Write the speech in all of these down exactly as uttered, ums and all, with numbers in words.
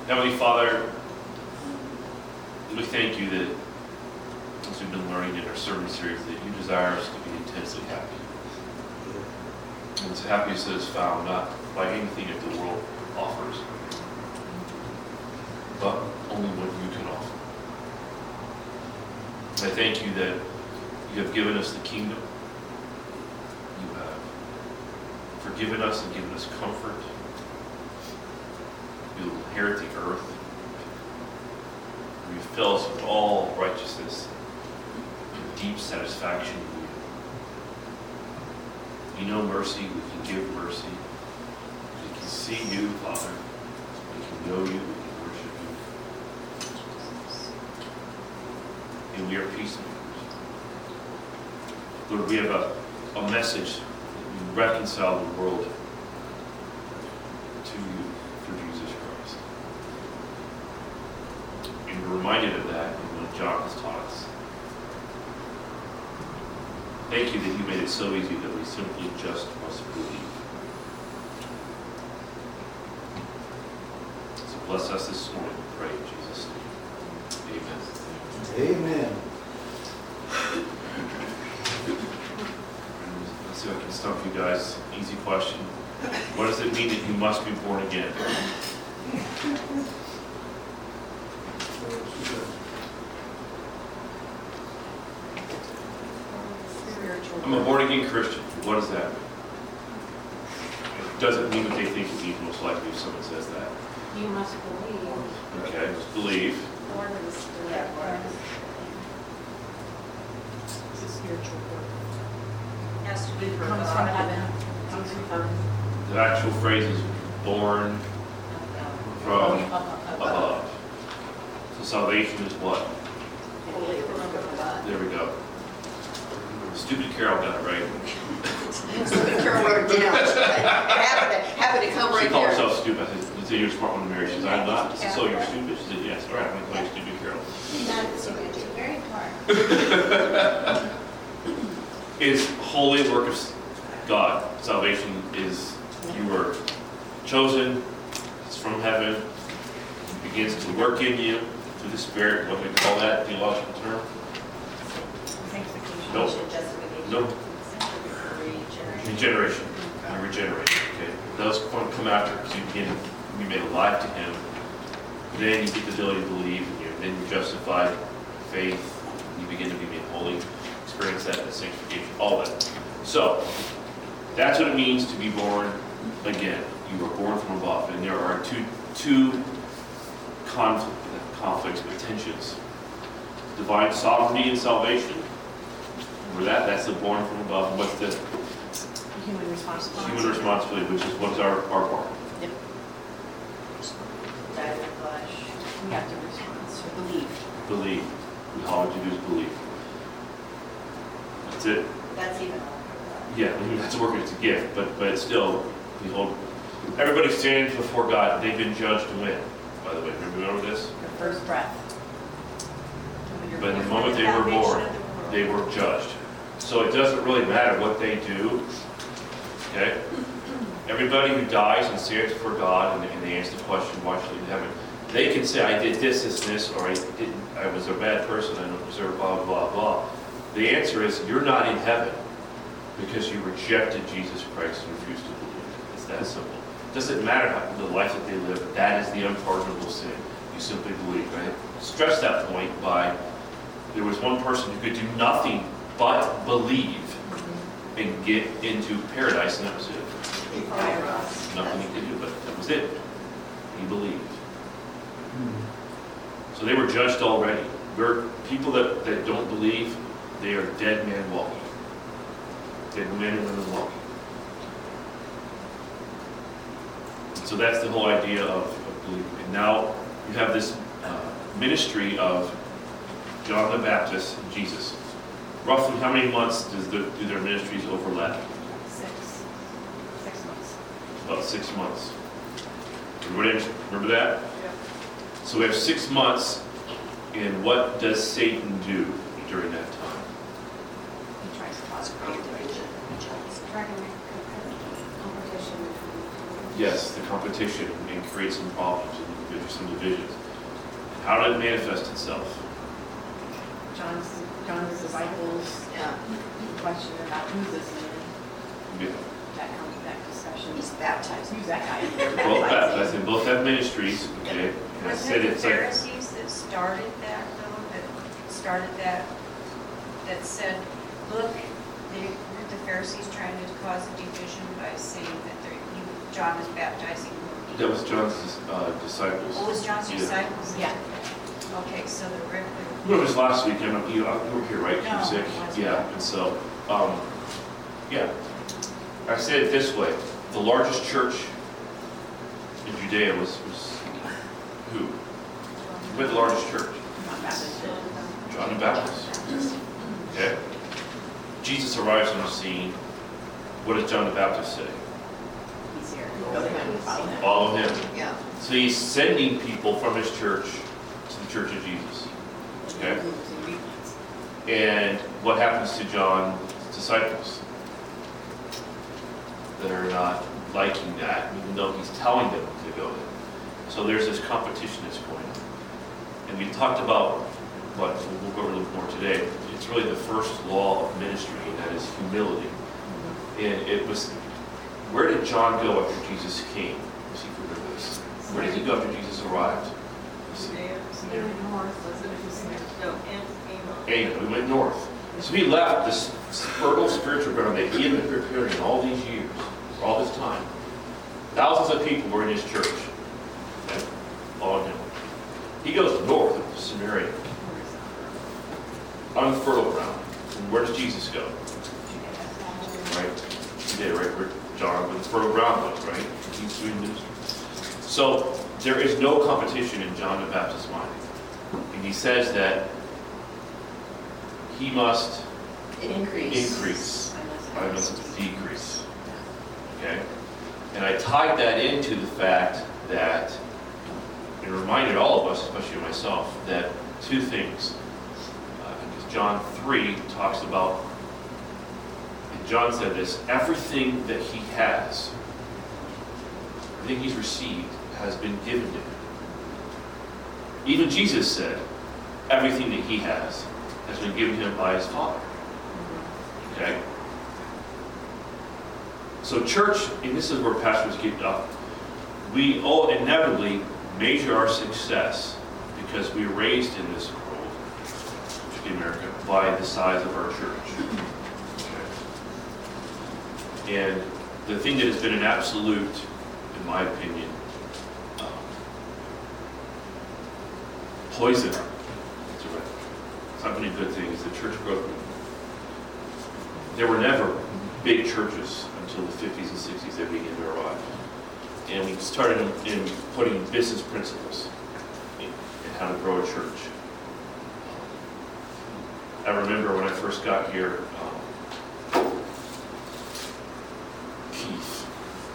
Heavenly Father, we thank you that, as we've been learning in our sermon series, that you desire us to be intensely happy. And this happiness that is found not by anything that the world offers, but only what you can offer. I thank you that you have given us the kingdom. You have forgiven us and given us comfort. You will inherit the earth. You fill us with all righteousness and deep satisfaction in you. You know mercy. We can give mercy. We can see you, Father. We can know you. We can worship you. And we are peacemakers. Lord, we have a, a message that we reconcile the world to you through Jesus Christ. And we're reminded of that in what John has taught us. Thank you that you made it so easy that we simply just must believe. So bless us this morning, we pray in Jesus' name. Amen. Amen. Let's see if I can stump you guys. Easy question. What does it mean that you must be born again? I'm a born again Christian. What does that mean? It doesn't mean what they think it means, most likely, if someone says that. You must believe. Okay, let's believe. Born of the Spirit. It's a spiritual birth. Has to be from Comes from heaven. Comes from The actual phrase is born from above. So salvation is what? There we go. Stupid Carol got it right. Carol wrote it down. It happened to, happened to come right She called there. herself stupid. I said, "You're a smart one to marry." She said, "I'm not." I said, "So you're stupid?" She said, "Yes." All right, I'm going to call you Stupid Carol. Not stupid, you're very hard. It's holy work of God. Salvation is you were chosen. It's from heaven. It begins to work in you through the Spirit. What do we call that theological term? Sanctification. Nope. Justification. Nope. Regeneration. Regeneration. You're regenerated. Okay. Those come after because you begin to be made alive to Him. Then you get the ability to believe, and you're, then you're justified, faith. You begin to be made holy. Experience that in sanctification. All that. So that's what it means to be born again. You were born from above, and there are two two conflict, conflicts, but tensions: divine sovereignty and salvation. Remember that? That's the born from above. What's the Human responsibility. human responsibility, which is what's our, our part? Yep. Die in the flesh. We have to respond, so believe. Believe. And all you do is believe. That's it. That's even. Yeah, I mean, that's a work, it's a gift, but but it's still, behold, everybody stands before God. They've been judged to win, by the way. Remember this? Your first breath. But in the moment they were born, they were judged. So it doesn't really matter what they do. Okay? Everybody who dies and stands before God and, and they answer the question, why should I in heaven? They can say, I did this, this, and this, or I didn't, I was a bad person, I don't deserve blah, blah, blah. The answer is, you're not in heaven because you rejected Jesus Christ and refused to believe. It's that simple. It doesn't matter how, the life that they live, that is the unpardonable sin. You simply believe. I stress that point by, there was one person who could do nothing but believe and get into paradise, and that was it. Nothing he could do, but that was it. He believed. So they were judged already. We're people that, that don't believe, they are dead men walking. Dead men and women walking. So that's the whole idea of, of believing. And now you have this uh, ministry of John the Baptist and Jesus. Roughly how many months does the, do their ministries overlap? Six. Six months. About six months. Everybody remember that? Yeah. So we have six months, and what does Satan do during that time? He tries to cause competition. Trying to make competition. Yes, the competition and create some problems in there's some divisions. How did it manifest itself? John's, John's disciples Yeah, question about who's this man. Yeah. That comes, that discussion. he's baptized. Who's that guy? Both baptized, and both have ministries, okay? And I Was said it the it's like, Pharisees that started that, though, that started that, that said, look, they, weren't the Pharisees trying to cause a division by saying that they're, you- John was baptizing more people? that was John's uh, disciples. Oh, was John's Yeah. disciples? Yeah. Okay, so the regular, Well, it was last week, I don't, you, you were here, right? You were No, sick? I wasn't. Yeah, and so, um, yeah. I say it this way, the largest church in Judea was, was who? Who had the largest church? Not Baptist. John the Baptist. Okay? Jesus arrives on the scene. What does John the Baptist say? He's here. Go to him and follow him. Follow him. Yeah. So he's sending people from his church to the church of Jesus. Okay? And what happens to John's disciples? They're not liking that, even though he's telling them to go there. So there's this competition that's going on. And we talked about, but we'll go over a little more today, it's really the first law of ministry, and that is humility. And it was, where did John go after Jesus came? Let's see if we remember this. Where did he go after Jesus arrived? Samaria North, was it? It was Samaria. no, and Amos. Canaan. We went north. So he left this fertile spiritual ground that he had been preparing all these years, for all this time. Thousands of people were in his church. Okay? Following him. He goes north to Samaria, unfertile ground. And where does Jesus go? Right? He did, right? Where John, where the fertile ground was, right? He's doing ministry. So there is no competition in John the Baptist's mind. And he says that he must Increase. increase, I must decrease. Okay? And I tied that into the fact that it reminded all of us, especially myself, that two things. Uh, because John three talks about, and John said this, everything that he has, everything he's received, has been given to him. Even Jesus said, everything that he has has been given him by his Father. Okay? So church, and this is where pastors get up, we all inevitably measure our success because we were raised in this world, particularly America, by the size of our church. Okay? And the thing that has been an absolute, in my opinion, um, poison to it. It's not been a good thing, is the church growth movement. There were never big churches until the fifties and sixties that began to arrive. And we started in, in putting business principles in, in how to grow a church. I remember when I first got here, um, Keith,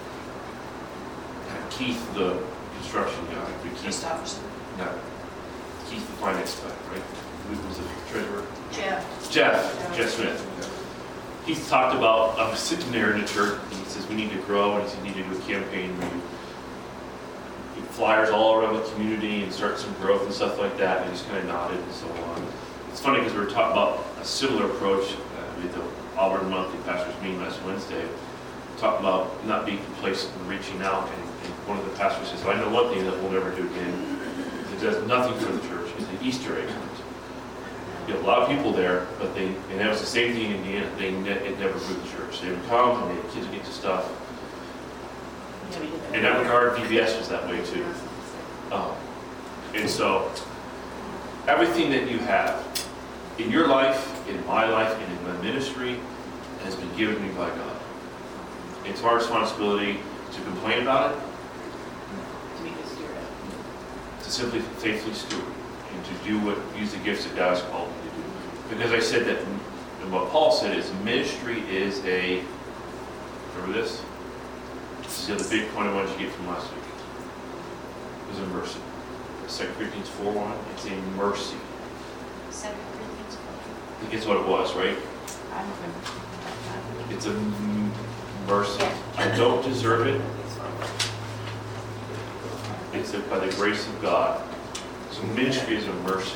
uh, Keith, the construction guy, but Keith, Christopherson. no, Keith, the finance guy, right? Who was the treasurer? Jeff. Jeff, Jeff Smith. He talked about, I was sitting there in the church, and he says, we need to grow, and he said, we need to do a campaign, we do flyers all around the community and start some growth and stuff like that, and he just kind of nodded and so on. It's funny because we were talking about a similar approach uh, with the Auburn Monthly Pastors Meeting last Wednesday, talking about not being complacent and reaching out, and, and one of the pastors says, I know one thing that we'll never do again, it does nothing for the church, is the Easter egg hunt. You have a lot of people there, but they, and that was the same thing in Indiana, they ne it never grew the church. They would come, and the kids would get to stuff. Yeah, we did that. In that regard, V B S was that way too. Um, and so, everything that you have in your life, in my life, and in my ministry has been given me by God. It's our responsibility to complain about it, To be good steward of it. to simply faithfully steward, and to do what, use the gifts that God has called me to do. Because I said that, and what Paul said is ministry is a, remember this? This is the big point I wanted you to get from last week. It was a mercy. Second Corinthians four one, it's a mercy. Second Corinthians four. I think it's what it was, right? I don't remember. It's a m- mercy. I don't deserve it. It's that by the grace of God, so ministry is a mercy.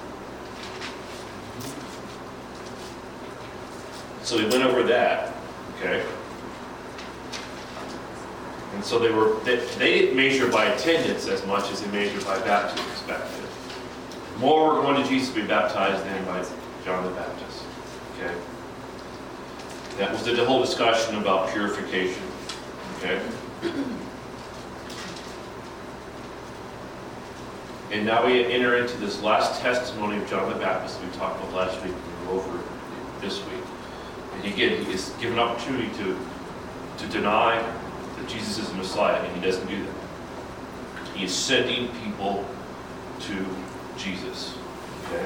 So we went over that, okay? And so they were, they, they didn't measure by attendance as much as they measured by baptism expected. More were going to Jesus to be baptized than by John the Baptist, okay? That was the whole discussion about purification, okay? And now we enter into this last testimony of John the Baptist we talked about last week, we were over this week. And again, he is given opportunity to, to deny that Jesus is the Messiah, and he doesn't do that. He is sending people to Jesus, okay?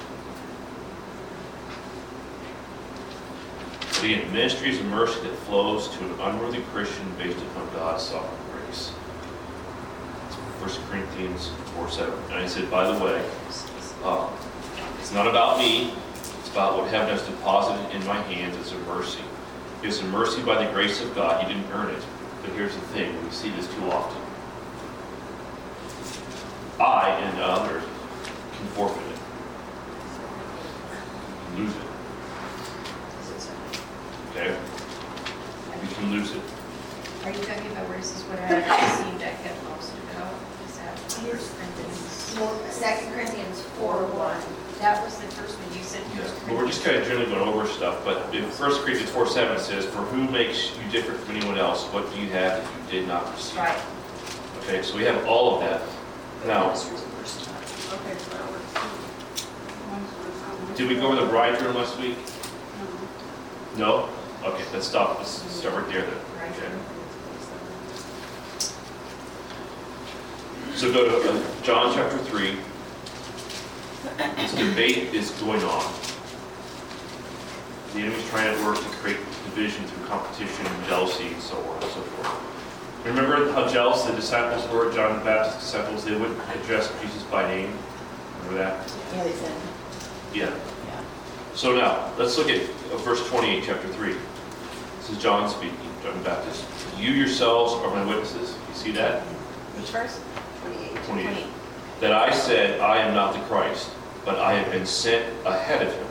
So again, ministry is a mercy that flows to an unworthy Christian based upon God's sovereign grace. First Corinthians four seven. And I said, by the way, uh, it's not about me. It's about what heaven has deposited in my hands as a mercy. It's a mercy by the grace of God. He didn't earn it. But here's the thing. We see this too often. I and others can forfeit it. We can lose it. Okay? We can lose it. Are you talking about where it says what I have received, I kept most of it out? Is that First Corinthians? Second Corinthians four one. That was the first one you said. Yeah. First But we're just kind of generally going over stuff. But in First Corinthians four seven it says, for who makes you different from anyone else? What do you have that you did not receive? Right. Okay, so we have all of that. Now, Okay, so that works. did we go over the bridegroom last week? No? Okay, let's stop. Let's start right there then. Okay. So go to uh, John chapter three. This debate is going on. The enemy's trying to work to create division through competition and jealousy and so on and so forth. Remember how jealous the disciples were, John the Baptist's disciples? They wouldn't address Jesus by name. Remember that? Yeah, they said. Yeah. Yeah. So now, let's look at uh, verse twenty-eight, chapter three. This is John speaking, John the Baptist. You yourselves are my witnesses. You see that? Which verse? Twenty-eight. twenty-eight. That I said, I am not the Christ, but I have been sent ahead of him.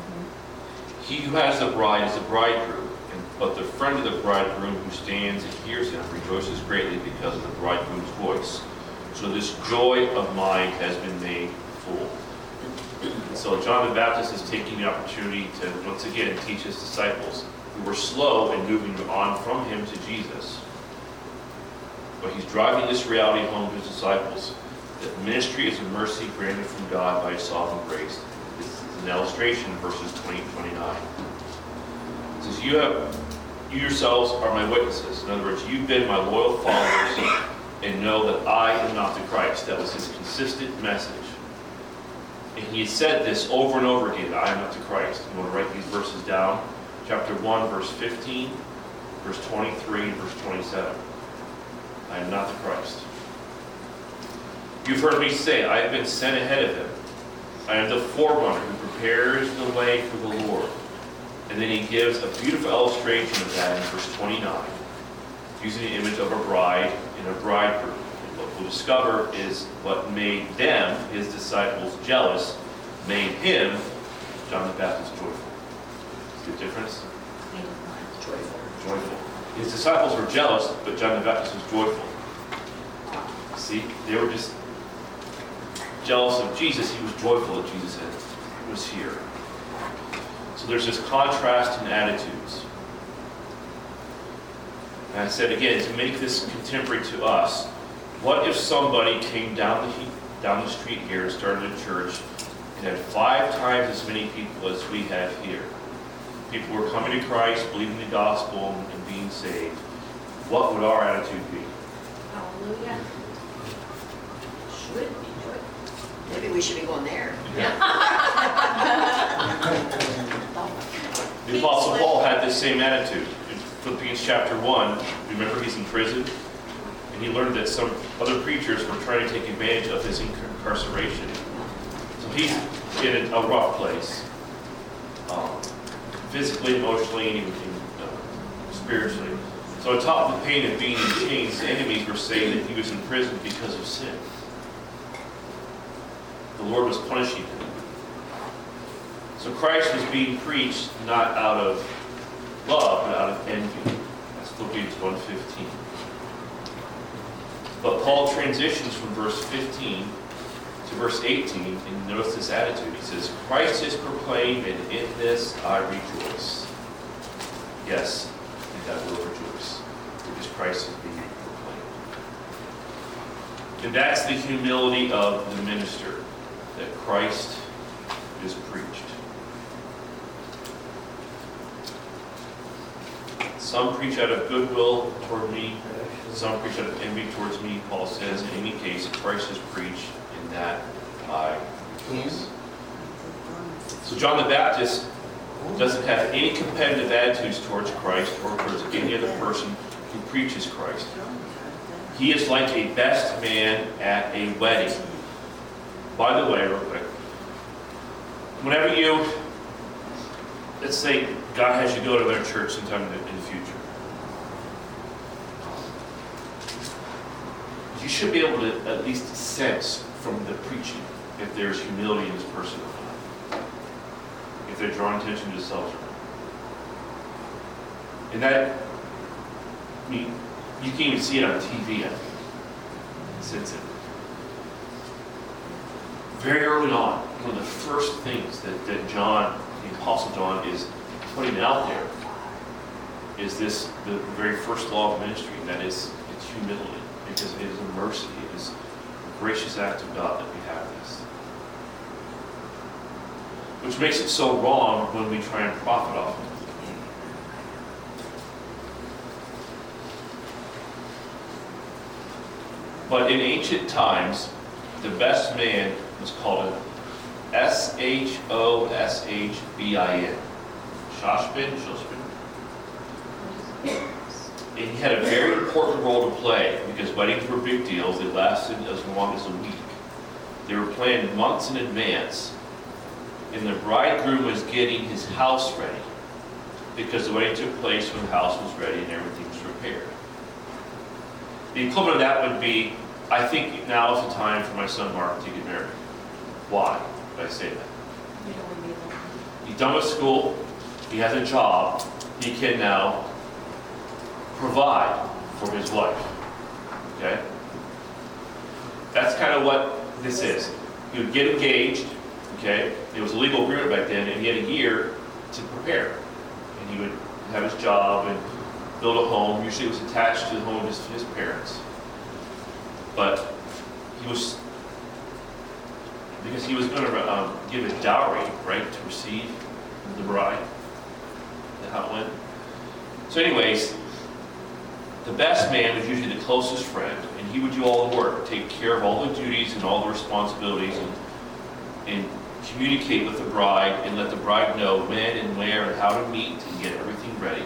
He who has the bride is the bridegroom, and, but the friend of the bridegroom who stands and hears him rejoices greatly because of the bridegroom's voice. So this joy of mine has been made full. And so John the Baptist is taking the opportunity to once again teach his disciples who were slow in moving on from him to Jesus. But he's driving this reality home to his disciples that ministry is a mercy granted from God by his sovereign grace. This is an illustration in verses twenty and twenty-nine. It says, you have you yourselves are my witnesses. In other words, you've been my loyal followers and know that I am not the Christ. That was his consistent message. And he had said this over and over again, I am not the Christ. You want to write these verses down? Chapter one, verse fifteen, verse twenty-three, and verse twenty-seven. I am not the Christ. You've heard me say, I have been sent ahead of him. I am the forerunner who prepares the way for the Lord. And then he gives a beautiful illustration of that in verse twenty-nine, using the image of a bride and a bridegroom. And what we'll discover is what made them, his disciples, jealous, made him, John the Baptist, joyful. See the difference? Joyful. Joyful. His disciples were jealous, but John the Baptist was joyful. See, they were just jealous of Jesus. He was joyful that Jesus had, was here. So there's this contrast in attitudes. And I said again, to make this contemporary to us, what if somebody came down the, down the street here and started a church and had five times as many people as we have here? People were coming to Christ, believing the gospel, and being saved. What would our attitude be? Hallelujah. Should be joyful. Maybe we should be going there. The Apostle Paul had this same attitude. In Philippians chapter one, remember he's in prison, and he learned that some other preachers were trying to take advantage of his incarceration. So he's in a rough place, um, physically, emotionally, and even uh, spiritually. So So on top of the pain of being in chains, the enemies were saying that he was in prison because of sin. The Lord was punishing him. So Christ was being preached not out of love, but out of envy. That's Philippians one fifteen. But Paul transitions from verse fifteen to verse eighteen, and notice this attitude. He says, Christ is proclaimed, and in this I rejoice. Yes, and I will rejoice, because Christ is being proclaimed. And that's the humility of the minister, that Christ is preached. Some preach out of goodwill toward me, some preach out of envy towards me. Paul says, in any case, Christ is preached, in that I rejoice. So John the Baptist doesn't have any competitive attitudes towards Christ or towards any other person who preaches Christ. He is like a best man at a wedding. By the way, real quick, whenever you, let's say God has you go to their church sometime in the, in the future, you should be able to at least sense from the preaching if there's humility in this person or not. If they're drawing attention to themselves or not. And that, I mean, you can even see it on T V, I think. Sense it. Very early on, one of the first things that, that John, the Apostle John, is putting out there is this, the very first law of ministry, and that is it's humility, because it is a mercy, it is a gracious act of God that we have this. Which makes it so wrong when we try and profit off it. But in ancient times, the best man was called an S H O S H B I N. Shashbin, Shashbin. And he had a very important role to play because weddings were big deals. They lasted as long as a week. They were planned months in advance. And the bridegroom was getting his house ready because the wedding took place when the house was ready and everything was repaired. The equivalent of that would be, I think now is the time for my son Mark to get married. Why did I say that? He's done with school. He has a job. He can now provide for his wife. Okay? That's kind of what this is. He would get engaged. Okay? It was a legal agreement back then, and he had a year to prepare. And he would have his job and build a home. Usually it was attached to the home of his, his parents. But he was, because he was going to um, give a dowry, right, to receive the bride. That's how it went. So anyways, the best man was usually the closest friend, and he would do all the work, take care of all the duties and all the responsibilities, and, and communicate with the bride, and let the bride know when and where and how to meet and get everything ready.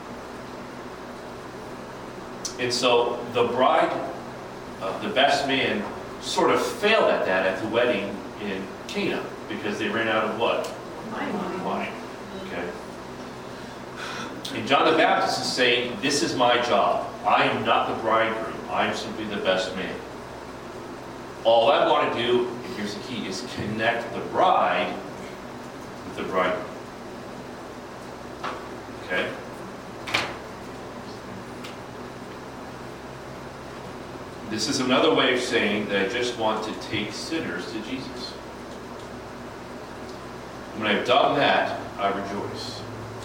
And so the bride, uh, the best man, sort of failed at that at the wedding in Cana because they ran out of what? Wine. Wine. Okay. And John the Baptist is saying, this is my job. I am not the bridegroom. I am simply the best man. All I want to do, and here's the key, is connect the bride with the bridegroom. Okay? This is another way of saying that I just want to take sinners to Jesus. When I've done that, I rejoice.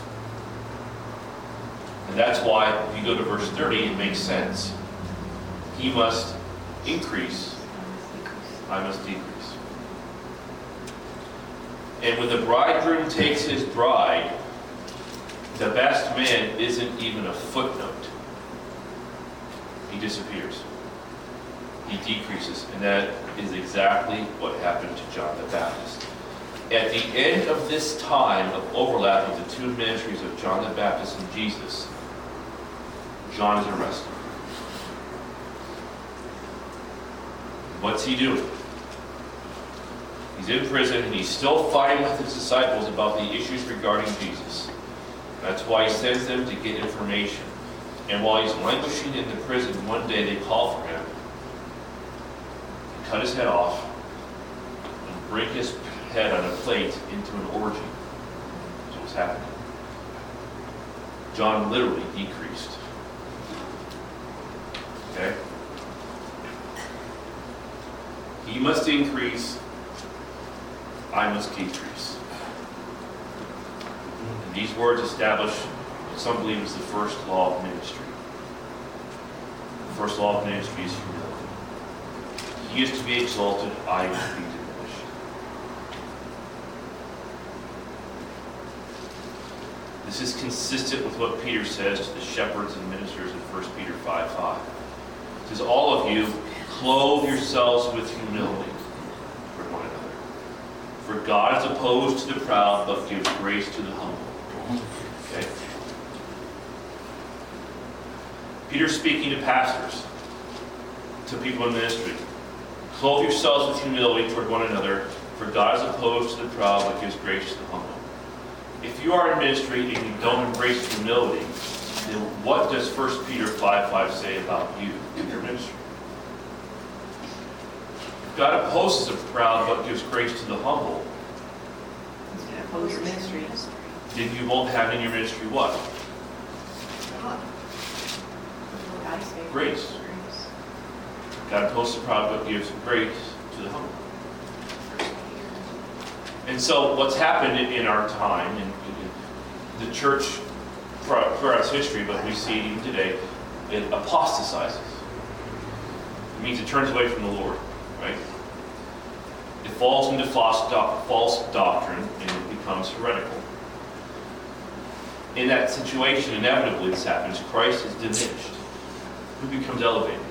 And that's why, if you go to verse thirty, it makes sense. He must increase, I must decrease. And when the bridegroom takes his bride, the best man isn't even a footnote. He disappears. He decreases. And that is exactly what happened to John the Baptist. At the end of this time of overlap of the two ministries of John the Baptist and Jesus, John is arrested. What's he doing? He's in prison and he's still fighting with his disciples about the issues regarding Jesus. That's why he sends them to get information. And while he's languishing in the prison, one day they call for him, cut his head off, and bring his head on a plate into an orgy. That's what was happening. John literally decreased. Okay? He must increase, I must decrease. And these words establish what some believe is the first law of ministry. The first law of ministry is humility. He is to be exalted, I am to be diminished. This is consistent with what Peter says to the shepherds and ministers in First Peter five five. It says, all of you, clothe yourselves with humility for one another. For God is opposed to the proud, but gives grace to the humble. Okay? Peter's speaking to pastors, to people in ministry. Clothe yourselves with humility toward one another, for God is opposed to the proud, but gives grace to the humble. If you are in ministry and you don't embrace humility, then what does First Peter five five say about you in your ministry? God opposes the proud, but gives grace to the humble. He's going to oppose the ministry. Then you won't have in your ministry what? Grace. God opposes the proud, but gives grace to the humble. And so what's happened in, in our time, in, in the church throughout its history, but we see it even today, it apostatizes. It means it turns away from the Lord, right? It falls into false, doc, false doctrine and it becomes heretical. In that situation, inevitably this happens. Christ is diminished. Who becomes elevated?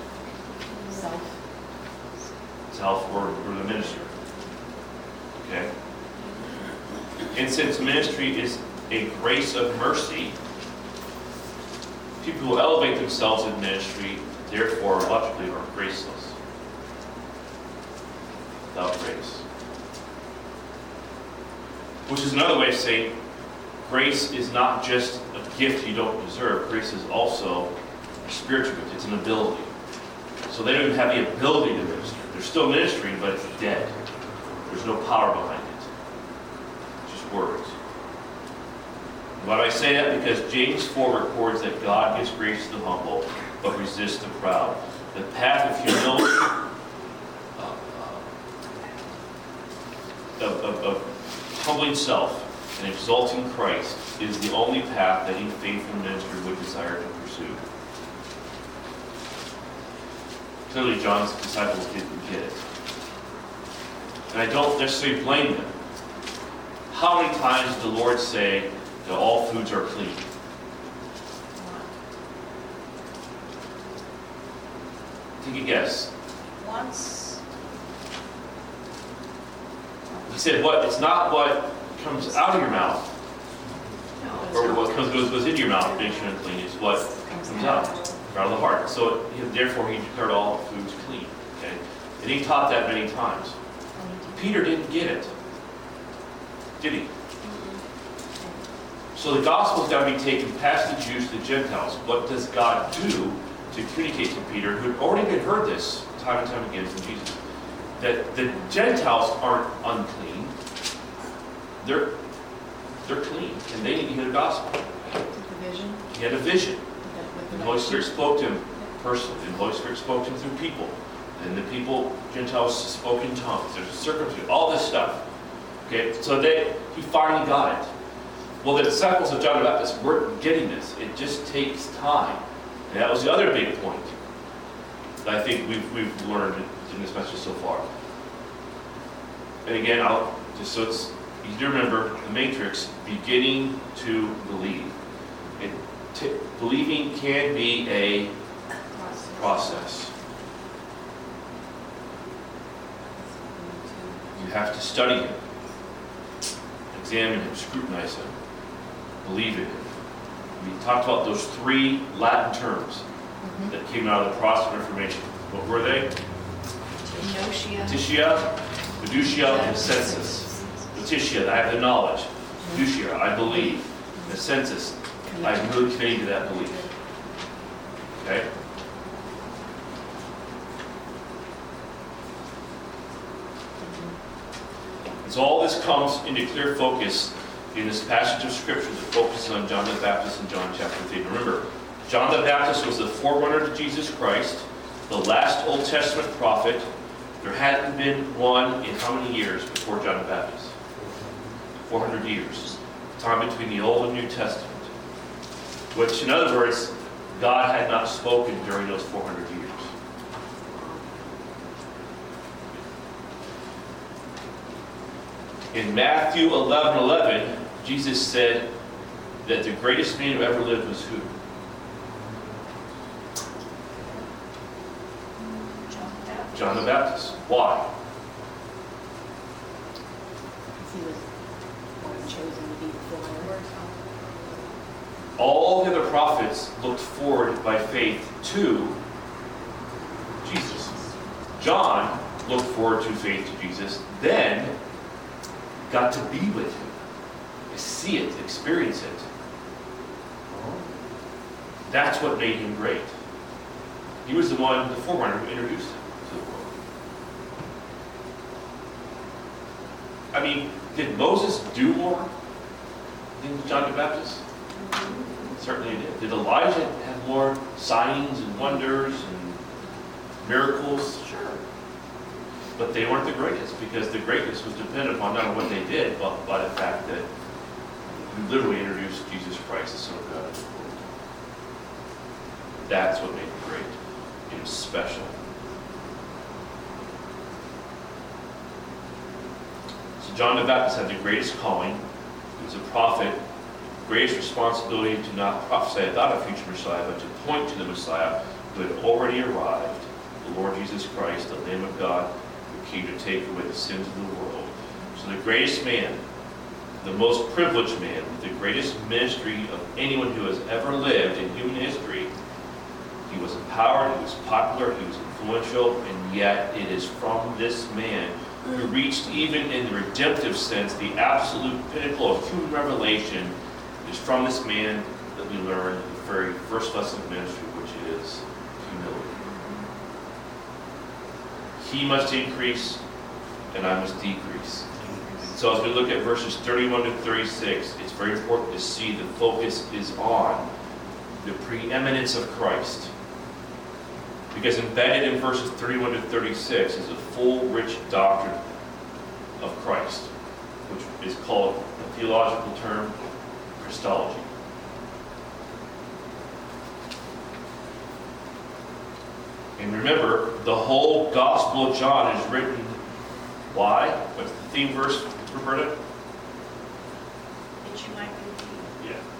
Self. Self or, or the minister. Okay? And since ministry is a grace of mercy, people who elevate themselves in ministry, therefore, logically, are graceless. Without grace. Which is another way of saying grace is not just a gift you don't deserve. Grace is also a spiritual gift. It's an ability. So they don't even have the ability to minister. They're still ministering, but it's dead. There's no power behind it. It's just words. Why do I say that? Because James four records that God gives grace to the humble, but resists the proud. The path of humility, uh, uh, of, of, of humbling self and exalting Christ, is the only path that any faithful minister would desire to pursue. Clearly, John's disciples didn't get it. And I don't necessarily blame them. How many times did the Lord say that all foods are clean? Take a guess. Once. He said, "What? It's not what comes out of your mouth, or what comes goes, goes into your mouth makes you unclean. It's what comes out, out of the heart." So, you know, therefore, he declared all foods clean. Okay, and he taught that many times. Peter didn't get it, did he? So the gospel's got to be taken past the Jews to the Gentiles. What does God do to communicate to Peter, who had already been heard this time and time again from Jesus, that the Gentiles aren't unclean. They're they're clean, and they need to hear the gospel. The vision. He had a vision. With And the Holy Spirit spoke to him personally. And the Holy Spirit spoke to him through people. And the people, Gentiles, spoke in tongues. There's a circumcision, all this stuff. Okay, so they he finally got it. Well, the disciples of John the Baptist weren't getting this. It just takes time. And that was the other big point that I think we've, we've learned in this message so far. And again, I'll just so it's easy to remember, the matrix, beginning to believe. It t- believing can be a process. You have to study him, examine him, scrutinize him, believe in him. We talked about those three Latin terms mm-hmm. that came out of the Protestant Reformation. What were they? Notia. Notia, fiducia, and sensus. Notitia, I have the knowledge. Fiducia, I believe. The sensus, I'm really committing to that belief. Okay? And so all this comes into clear focus in this passage of Scripture that focuses on John the Baptist in John chapter three. Remember, John the Baptist was the forerunner to Jesus Christ, the last Old Testament prophet. There hadn't been one in how many years before John the Baptist? four hundred years. Time between the Old and New Testament. Which, in other words, God had not spoken during those four hundred years. In Matthew eleven eleven, Jesus said that the greatest man who ever lived was who? John the Baptist. John the Baptist. Why? He was one chosen to be the forerunner. All the other prophets looked forward by faith to Jesus. John looked forward to faith to Jesus, then got to be with him, see it, experience it. That's what made him great. He was the one, the forerunner, who introduced him to the world. I mean, did Moses do more than John the Baptist? Certainly he did. Did Elijah have more signs and wonders and miracles? Sure. But they weren't the greatest, because the greatness was dependent upon not only what they did, but by the fact that he literally introduced Jesus Christ, the Son of God, into the world. That's what made him great. He was special. So John the Baptist had the greatest calling. He was a prophet. Greatest responsibility to not prophesy about a future Messiah, but to point to the Messiah who had already arrived, the Lord Jesus Christ, the Lamb of God, who came to take away the sins of the world. So the greatest man, the most privileged man, with the greatest ministry of anyone who has ever lived in human history, he was empowered, he was popular, he was influential, and yet it is from this man who reached, even in the redemptive sense, the absolute pinnacle of human revelation. It is from this man that we learn the very first lesson of ministry, which is humility. He must increase, and I must decrease. So as we look at verses thirty-one to thirty-six, it's very important to see the focus is on the preeminence of Christ. Because embedded in verses thirty-one to thirty-six is a full, rich doctrine of Christ, which is called a theological term, Christology. And remember, the whole Gospel of John is written, why? What's the theme verse, Roberta? That you might believe. Yeah.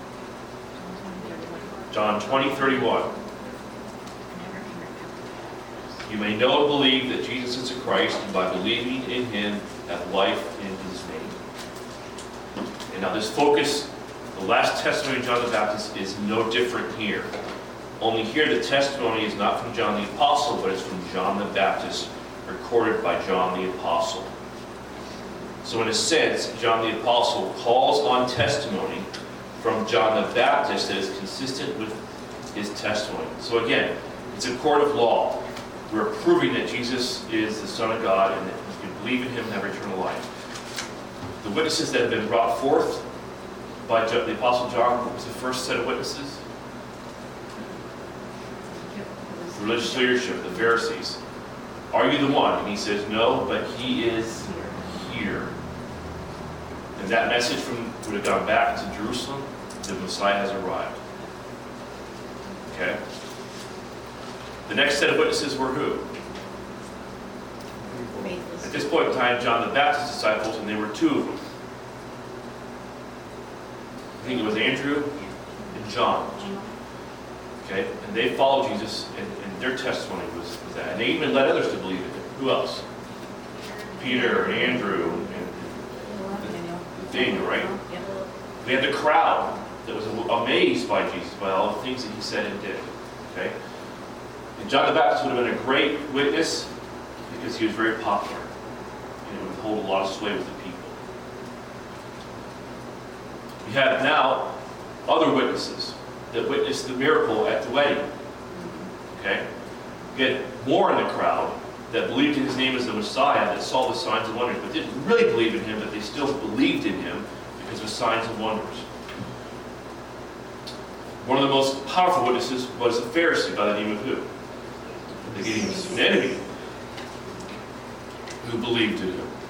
John twenty, thirty-one. Never can remember. You may know and believe that Jesus is the Christ, and by believing in him have life in his name. And now this focus, the last testimony of John the Baptist, is no different here. Only here the testimony is not from John the Apostle, but it's from John the Baptist, recorded by John the Apostle. So in a sense, John the Apostle calls on testimony from John the Baptist that is consistent with his testimony. So again, it's a court of law. We're proving that Jesus is the Son of God and that you can believe in him and have eternal life. The witnesses that have been brought forth by the Apostle John, what was the first set of witnesses? The religious leadership, the Pharisees. Are you the one? And he says, no, but he is here. And that message from would have gone back to Jerusalem. The Messiah has arrived. Okay? The next set of witnesses were who? At this point in time, John the Baptist's disciples, and there were two of them. I think it was Andrew and John. Okay? And they followed Jesus, and, and their testimony was, was that. And they even led others to believe in him. Who else? Peter and Andrew and Daniel, right? We had the crowd that was amazed by Jesus, by all the things that he said and did. Okay? And John the Baptist would have been a great witness because he was very popular. And it would hold a lot of sway with the people. We have now other witnesses that witnessed the miracle at the wedding. Okay? Again, more in the crowd that believed in his name as the Messiah, that saw the signs and wonders, but didn't really believe in him, but they still believed in him because of signs and wonders. One of the most powerful witnesses was a Pharisee by the name of who? Nicodemus, an enemy who believed in him.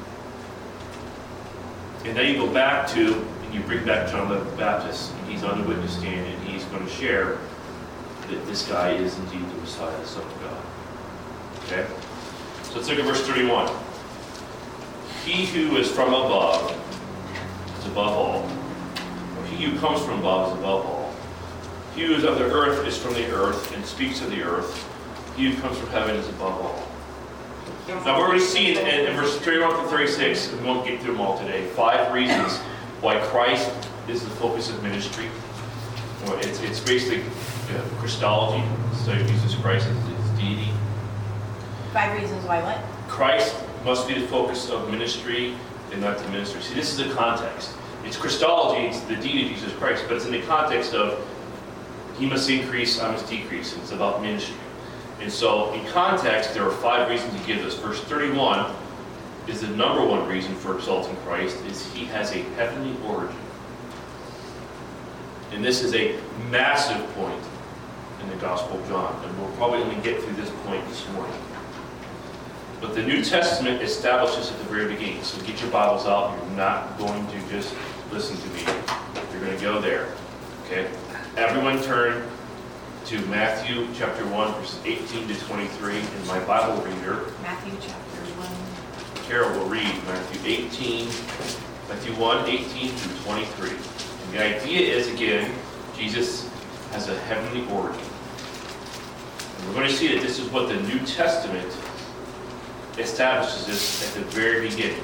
And then you go back to, and you bring back John the Baptist, and he's on the witness stand, and he's going to share that this guy is indeed the Messiah, the Son of God. Okay? So let's look at verse thirty-one. He who is from above is above all. Or he who comes from above is above all. He who is of the earth is from the earth and speaks of the earth. He who comes from heaven is above all. Now we're going to see in, in, in verses thirty-one to thirty-six, and we won't get through them all today, five reasons why Christ is the focus of ministry. Well, it's, it's basically uh, Christology, study of Jesus Christ as his deity. Five reasons why what? Christ must be the focus of ministry and not the ministry. See, this is the context. It's Christology, it's the deity of Jesus Christ, but it's in the context of he must increase, I must decrease. It's about ministry. And so, in context, there are five reasons he gives us. Verse thirty-one is the number one reason for exalting Christ, is he has a heavenly origin. And this is a massive point in the Gospel of John, and we'll probably only get through this point this morning. But the New Testament establishes at the very beginning. So get your Bibles out. You're not going to just listen to me. You're going to go there. Okay? Everyone turn to Matthew chapter one, verses eighteen to twenty-three. And my Bible reader, Matthew chapter one. Carol, will read Matthew eighteen, Matthew one, eighteen through twenty-three. And the idea is, again, Jesus has a heavenly origin. And we're going to see that this is what the New Testament establishes this at the very beginning.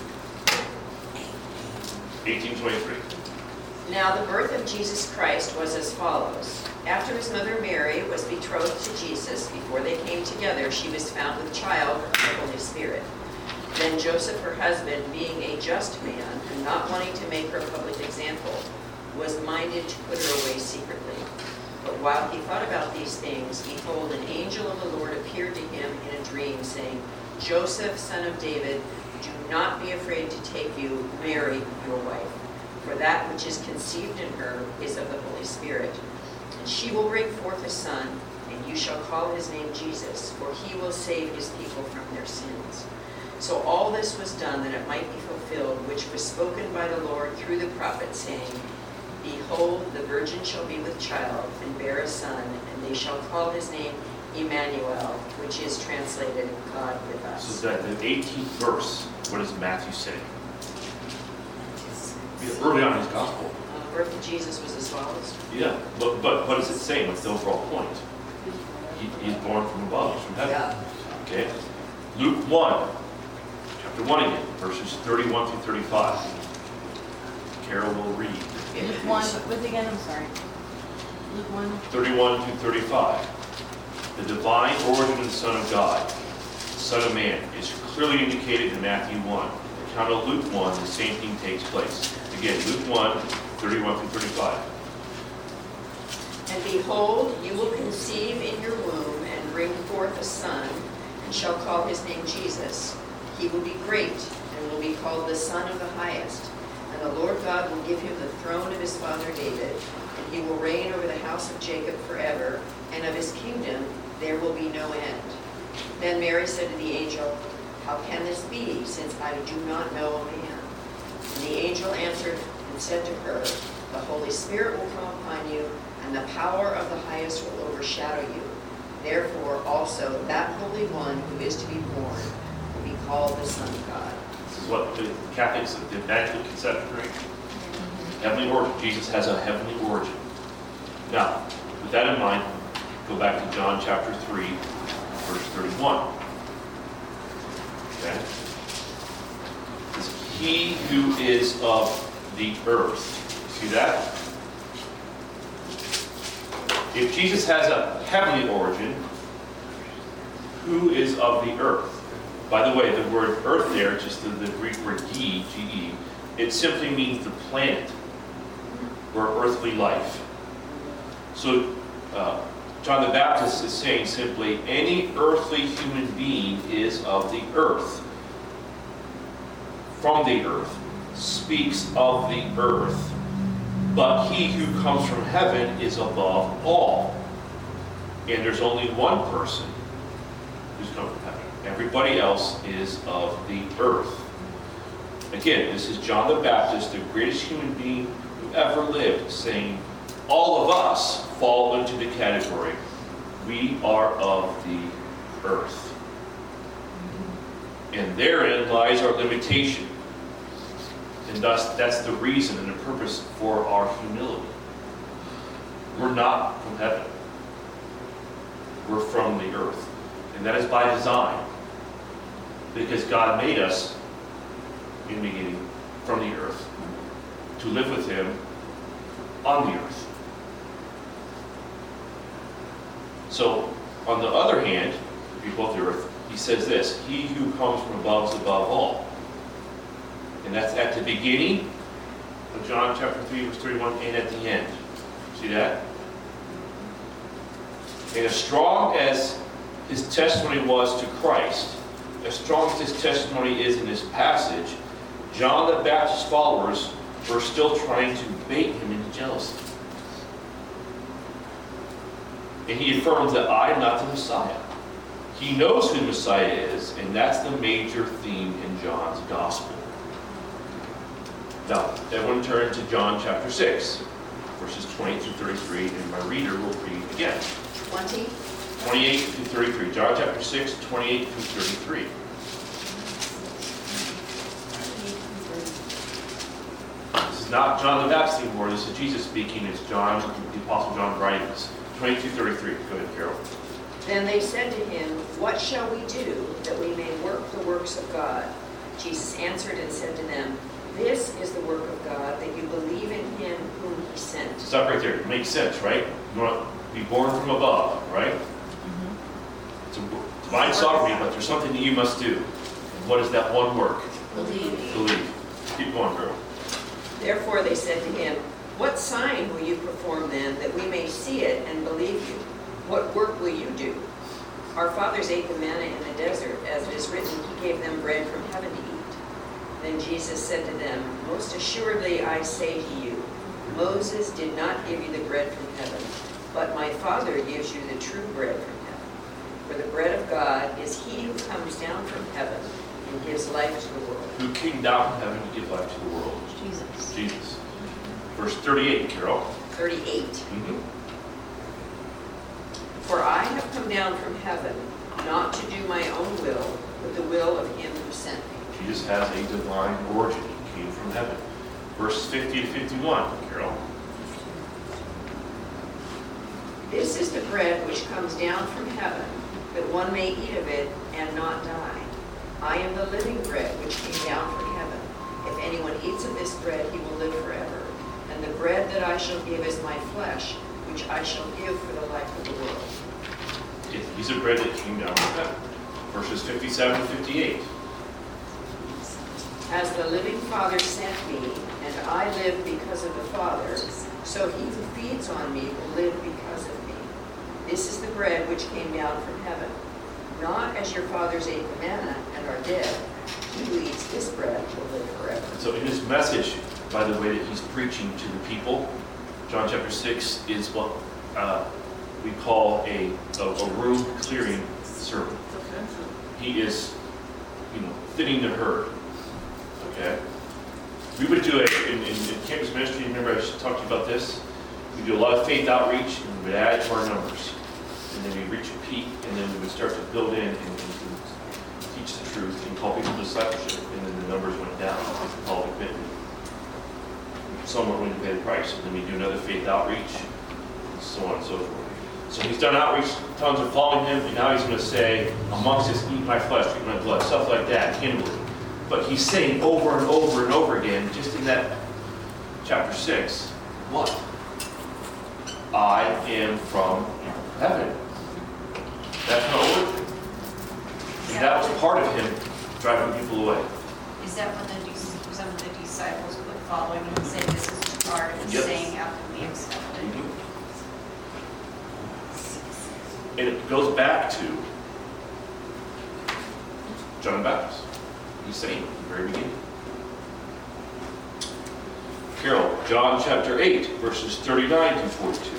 eighteen twenty-three. Now the birth of Jesus Christ was as follows. After his mother Mary was betrothed to Jesus, before they came together, she was found with child of the Holy Spirit. Then Joseph, her husband, being a just man, and not wanting to make her a public example, was minded to put her away secretly. But while he thought about these things, behold, an angel of the Lord appeared to him in a dream, saying, Joseph, son of David, do not be afraid to take you, Mary, your wife, for that which is conceived in her is of the Holy Spirit. And she will bring forth a son, and you shall call his name Jesus, for he will save his people from their sins. So all this was done that it might be fulfilled, which was spoken by the Lord through the prophet, saying, Behold, the virgin shall be with child, and bear a son, and they shall call his name Emmanuel, which is translated God with us. So that the eighteenth verse, what does Matthew say? Early on in his gospel. Uh, the birth of Jesus was as follows. Yeah, but but what does it say? What's the overall point? He, he's born from above, he's from heaven. Yeah. Okay? Luke one, chapter one again, verses thirty-one through thirty-five. Carol will read. Luke one, what again? I'm sorry. Luke one. thirty-one through thirty-five. The divine origin of the Son of God, the Son of Man, is clearly indicated in Matthew one. The account of Luke one, the same thing takes place. Again, Luke one, thirty-one through thirty-five. And behold, you will conceive in your womb and bring forth a son, and shall call his name Jesus. He will be great, and will be called the Son of the Highest. And the Lord God will give him the throne of his father David, and he will reign over the house of Jacob forever, and of his kingdom there will be no end. Then Mary said to the angel, How can this be, since I do not know a man? And the angel answered and said to her, The Holy Spirit will come upon you, and the power of the highest will overshadow you. Therefore also that Holy One who is to be born will be called the Son of God. This is what the Catholics, the Immaculate Conception, right? Heavenly origin. Jesus has a heavenly origin. Now, with that in mind, go back to John chapter three, verse thirty-one. Okay? It's he who is of the earth. See that? If Jesus has a heavenly origin, who is of the earth? By the way, the word earth there, just the, the Greek word ge, G E, it simply means the planet or earthly life. So uh, John the Baptist is saying simply, any earthly human being is of the earth. From the earth, speaks of the earth. But he who comes from heaven is above all. And there's only one person who's come from heaven. Everybody else is of the earth. Again, this is John the Baptist, the greatest human being who ever lived, saying, all of us fall into the category. We are of the earth. And therein lies our limitation. And thus, that's the reason and the purpose for our humility. We're not from heaven. We're from the earth. And that is by design. Because God made us, in the beginning, from the earth, to live with Him on the earth. So, on the other hand, people of the earth, he says this, he who comes from above is above all. And that's at the beginning of John chapter three, verse thirty-one, and at the end. See that? And as strong as his testimony was to Christ, as strong as his testimony is in this passage, John the Baptist's followers were still trying to bait him into jealousy. And he affirms that I am not the Messiah. He knows who the Messiah is, and that's the major theme in John's gospel. Now, everyone turn to John chapter six, verses twenty-eight through thirty-three, and my reader will read again. twenty? twenty-eight through thirty-three. John chapter six, twenty-eight through thirty-three. This is not John the Baptist anymore. This is Jesus speaking. It's John, the Apostle John writing this. twenty-two thirty-three. Go ahead, Carol. Then they said to him, what shall we do that we may work the works of God? Jesus answered and said to them, this is the work of God, that you believe in him whom he sent. Stop right there. It makes sense, right? You want to be born from above, right? Mm-hmm. It's a divine sovereignty, but there's something that you must do. And what is that one work? Believe. Believe. Keep going, girl. Therefore they said to him, what sign will you perform then, that we may see it and believe you? What work will you do? Our fathers ate the manna in the desert, as it is written, he gave them bread from heaven to eat. Then Jesus said to them, most assuredly I say to you, Moses did not give you the bread from heaven, but my Father gives you the true bread from heaven. For the bread of God is he who comes down from heaven and gives life to the world. Who came down from heaven to give life to the world? Jesus. Jesus. Verse thirty-eight, Carol. thirty-eight. Mm-hmm. For I have come down from heaven, not to do my own will, but the will of him who sent me. Jesus has a divine origin. He came from heaven. Verses fifty to fifty-one, Carol. This is the bread which comes down from heaven, that one may eat of it and not die. I am the living bread which came down from heaven. If anyone eats of this bread, he will live forever. And the bread that I shall give is my flesh, which I shall give for the life of the world. He's a bread that came down from heaven. Verses fifty-seven to fifty-eight. As the living Father sent me, and I live because of the Father, so he who feeds on me will live because of me. This is the bread which came down from heaven. Not as your fathers ate the manna and are dead. He who eats this bread will live forever. So in his message, by the way, that he's preaching to the people, John chapter six is what uh, we call a, a, a room clearing sermon. He is, you know, thinning the herd. Okay? We would do it in, in, in campus ministry. Remember I talked to you about this? We do a lot of faith outreach, and we would add to our numbers. And then we reach a peak, and then we would start to build in and, and, and teach the truth and call people to discipleship. And then the numbers went down. We called it commitment. Some were willing to pay the price. And then we do another faith outreach, and so on and so forth. So he's done outreach, tons are following him, and now he's going to say, amongst us, eat my flesh, drink my blood, stuff like that, inwardly. But he's saying over and over and over again, just in that chapter six, what? I am from heaven. That's my origin. And that was part of him driving people away. Is that when the, some of the disciples quit following him and saying this is too hard and Yep. saying after we accept it? Mm-hmm. And it goes back to John the Baptist. He's saying at the very beginning. Carol, John chapter eight, verses thirty-nine to forty-two.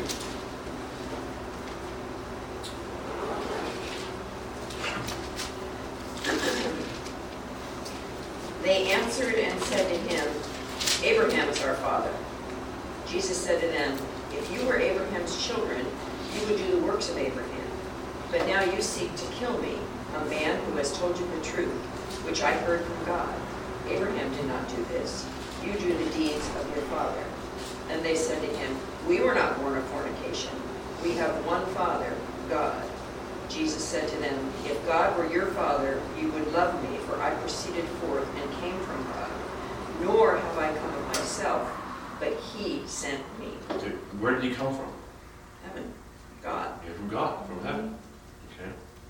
They answered and said to him, Abraham is our father. Jesus said to them, if you were Abraham's children, you would do the works of Abraham. But now you seek to kill me, a man who has told you the truth, which I heard from God. Abraham did not do this. You do the deeds of your father. And they said to him, we were not born of fornication. We have one Father, God. Jesus said to them, if God were your father, you would love me, for I proceeded forth and came from God. Nor have I come of myself, but he sent me. Okay. Where did he come from? Heaven. God. Yeah, from God, from heaven. Okay.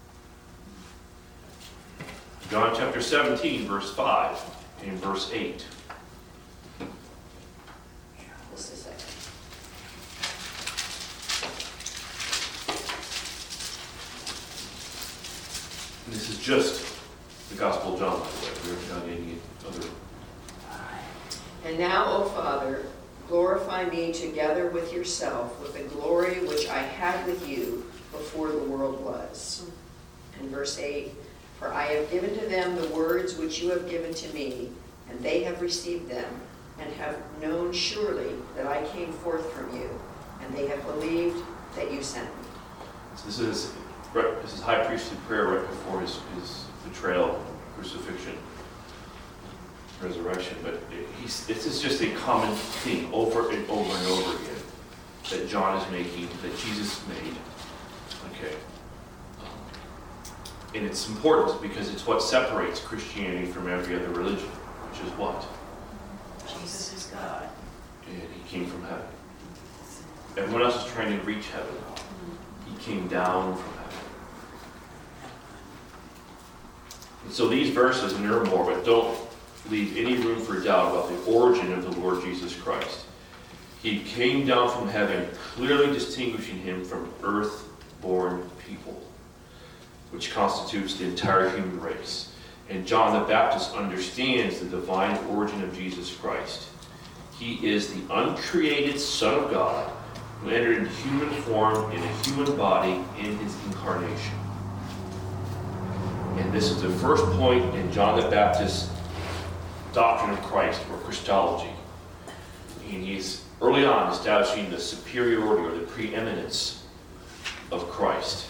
John chapter seventeen, verse five and verse eight. Just a second. This is just the Gospel of John, by the way. We haven't done any other. And now, O Father, glorify me together with yourself with the glory which I had with you before the world was. And verse eight, for I have given to them the words which you have given to me, and they have received them, and have known surely that I came forth from you, and they have believed that you sent me. So this is right, this is high priestly prayer right before his, his betrayal, crucifixion, resurrection. But it, he's, this is just a common theme over and over and over again that John is making, that Jesus made. Okay. And it's important because it's what separates Christianity from every other religion, which is what? Jesus is God. And he came from heaven. Everyone else is trying to reach heaven. He came down from heaven. And so these verses, and there are more, but don't leave any room for doubt about the origin of the Lord Jesus Christ. He came down from heaven, clearly distinguishing him from earth-born people, which constitutes the entire human race. And John the Baptist understands the divine origin of Jesus Christ. He is the uncreated Son of God who entered in human form in a human body in his incarnation. And this is the first point in John the Baptist's doctrine of Christ, or Christology. And he's early on establishing the superiority or the preeminence of Christ.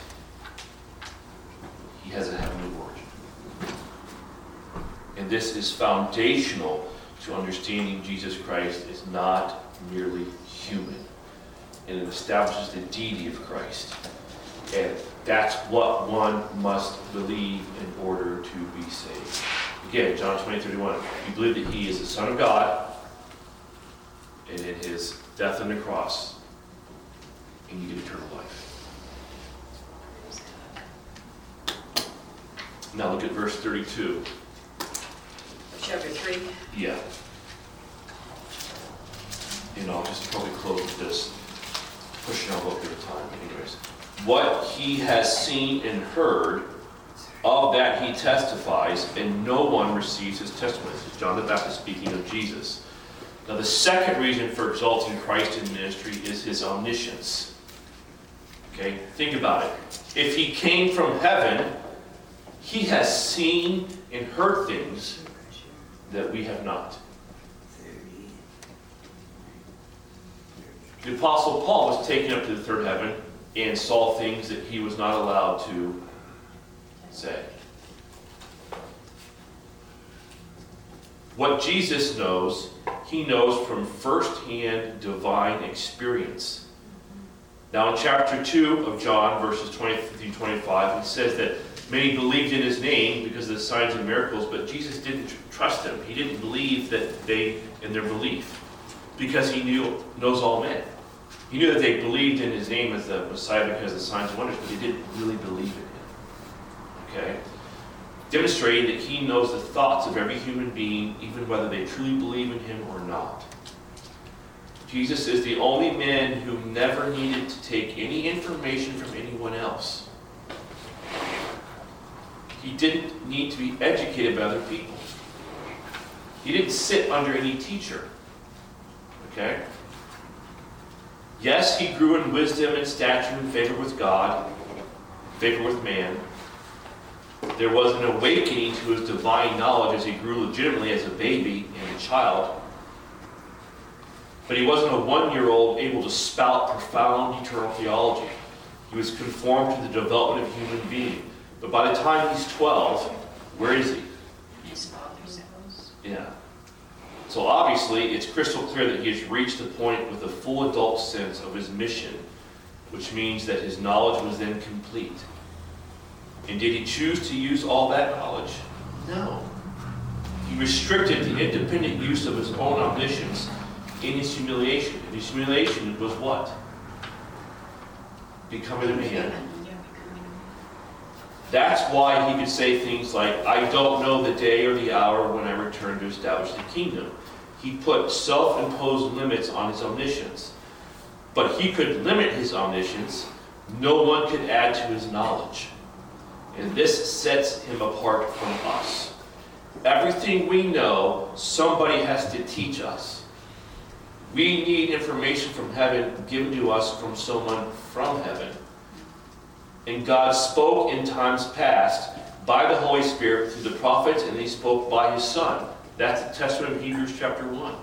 He has a heavenly origin. And this is foundational to understanding Jesus Christ is not merely human. And it establishes the deity of Christ. And that's what one must believe in order to be saved. Again, John twenty, thirty-one. You believe that he is the Son of God, and in his death on the cross, and you get eternal life. Now look at verse thirty-two. Chapter three. Yeah. And I'll just probably close with this. Pushing our book at a time, anyways. What he has seen and heard, of that he testifies, and no one receives his testimony. This is John the Baptist speaking of Jesus. Now the second reason for exalting Christ in ministry is his omniscience. Okay, think about it. If he came from heaven, he has seen and heard things that we have not. The Apostle Paul was taken up to the third heaven and saw things that he was not allowed to say. What Jesus knows, he knows from first-hand divine experience. Now in chapter two of John, verses twenty through twenty-five, he says that many believed in his name because of the signs and miracles, but Jesus didn't tr- trust them. He didn't believe that they in their belief because he knew knows all men. He knew that they believed in his name as the Messiah because of the signs and wonders, but they didn't really believe in him. Okay? Demonstrating that he knows the thoughts of every human being, even whether they truly believe in him or not. Jesus is the only man who never needed to take any information from anyone else. He didn't need to be educated by other people. He didn't sit under any teacher. Okay? Yes, he grew in wisdom and stature and favor with God, favor with man. There was an awakening to his divine knowledge as he grew legitimately as a baby and a child. But he wasn't a one-year-old able to spout profound eternal theology. He was conformed to the development of a human being. But by the time he's twelve, where is he? His father's house. Yeah. So obviously, it's crystal clear that he has reached the point with a full adult sense of his mission, which means that his knowledge was then complete. And did he choose to use all that knowledge? No. He restricted the independent use of his own omniscience in his humiliation. And his humiliation was what? Becoming a man. That's why he could say things like, I don't know the day or the hour when I return to establish the kingdom. He put self-imposed limits on his omniscience. But he could limit his omniscience. No one could add to his knowledge. And this sets him apart from us. Everything we know, somebody has to teach us. We need information from heaven given to us from someone from heaven. And God spoke in times past by the Holy Spirit through the prophets, and he spoke by his Son. That's the testament of Hebrews chapter one.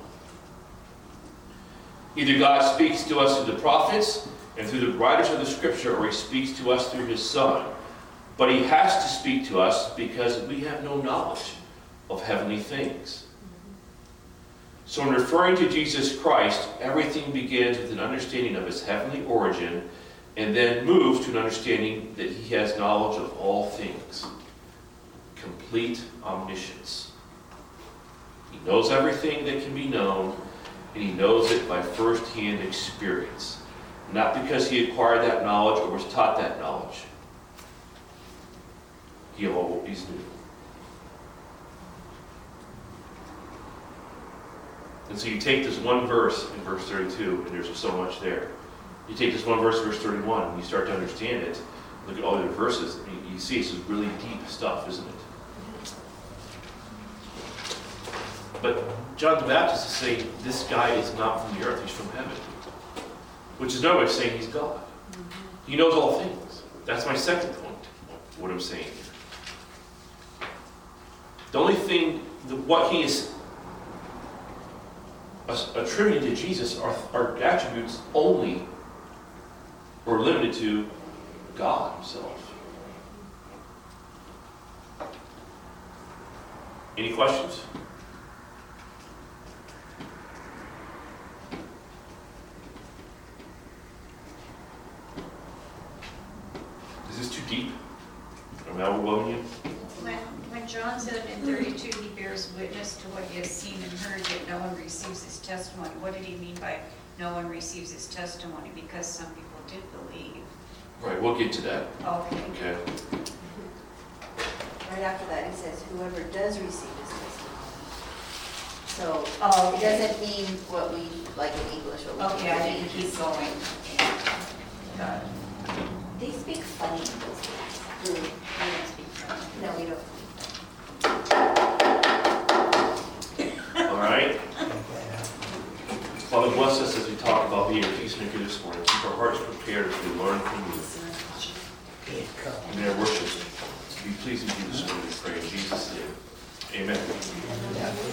Either God speaks to us through the prophets and through the writers of the Scripture, or he speaks to us through his Son. But he has to speak to us because we have no knowledge of heavenly things. So in referring to Jesus Christ, everything begins with an understanding of his heavenly origin, and then moves to an understanding that he has knowledge of all things. Complete omniscience. He knows everything that can be known, and he knows it by first-hand experience. Not because he acquired that knowledge or was taught that knowledge. He always knew. And so you take this one verse in verse thirty-two, and there's so much there. You take this one verse, verse thirty-one, and you start to understand it. Look at all the verses, and you see this is really deep stuff, isn't it? But John the Baptist is saying, this guy is not from the earth, he's from heaven. Which is another way of saying he's God. He knows all things. That's my second point, what I'm saying here. The only thing, the, what he is attributed to Jesus are, are attributes only or limited to God himself. Any questions? Is this too deep? Am I overwhelming you? When, when John said in thirty-two, he bears witness to what he has seen and heard, yet no one receives his testimony. What did he mean by no one receives his testimony? Because some people did believe. Right, we'll get to that. Okay. Okay. Right after that, he says, whoever does receive his testimony. So Oh, it doesn't mean what we, like in English, what we Okay, I think. didn't keep going. Got it. They speak funny in those days. I didn't speak French. No, we don't. All right. Father, bless us as we talk about being a peacemaker this morning. Keep our hearts prepared as we learn from you. May our worship be pleasing to you this morning, we pray in Jesus' name. Amen.